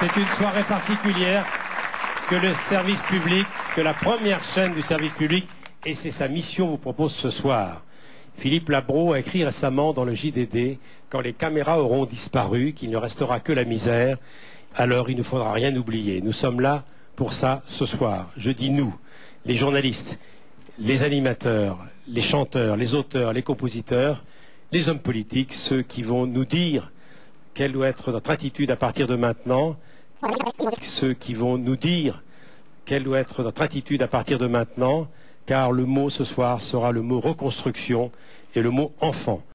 C'est une soirée particulière que le service public, que la première chaîne du service public, et c'est sa mission, vous propose ce soir. Philippe Labro a écrit récemment dans le JDD, quand les caméras auront disparu, qu'il ne restera que la misère, alors il ne faudra rien oublier. Nous sommes là pour ça ce soir. Je dis nous, les journalistes, les animateurs, les chanteurs, les auteurs, les compositeurs, les hommes politiques, ceux qui vont nous dire quelle doit être notre attitude à partir de maintenant, ceux qui vont nous dire quelle doit être notre attitude à partir de maintenant, car le mot ce soir sera le mot reconstruction et le mot enfant.